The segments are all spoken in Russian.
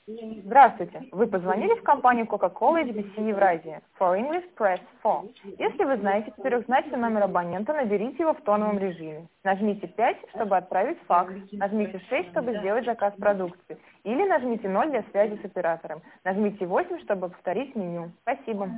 Здравствуйте. Вы позвонили в компанию Coca-Cola HBC Евразия. For English, press 4. Если вы знаете четырехзначный номер абонента, наберите его в тоновом режиме. Нажмите 5, чтобы отправить факс. Нажмите 6, чтобы сделать заказ продукции. Или нажмите 0 для связи с оператором. Нажмите 8, чтобы повторить меню. Спасибо.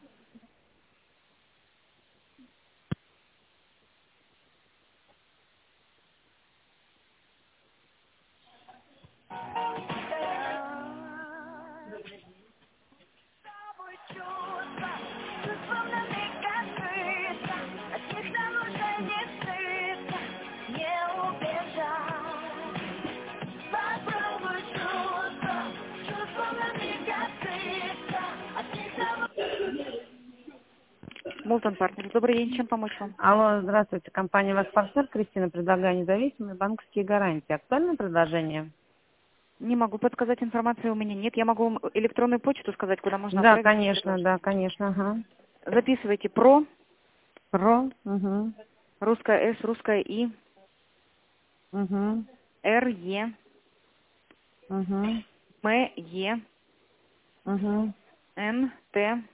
Мултон Партнер. Добрый день, чем помочь вам? Алло, здравствуйте. Компания «Ваш партнер». Кристина, предлагаю независимые банковские гарантии. Актуальное предложение? Не могу подсказать, информации у меня нет. Я могу вам электронную почту сказать, куда можно Да, отправить. конечно, ага. Записывайте про, Про, угу, русская С, русская И, угу, Р, Е, угу, М, Е, угу. Н, Т,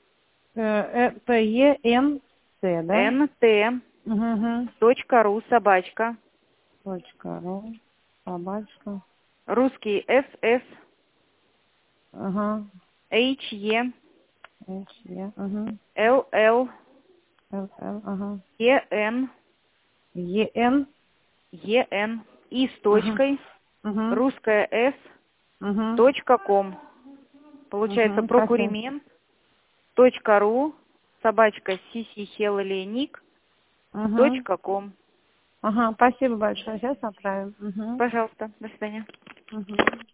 П-Е-Н-Т, да? Н, Т, Угу. .ру, собачка, .ру, собачка, русский СС, ага, H, H-Е, угу, Л, Л-Л, ага, Н, Е-Н, Н, И с ага, точкой, угу, русская С, угу, .ком. Получается угу, спасибо. прокуримент, .ру, собачка сисихелоленик, Угу. .ком. Ага, спасибо большое. Сейчас отправим. Угу. Пожалуйста, до свидания. Угу.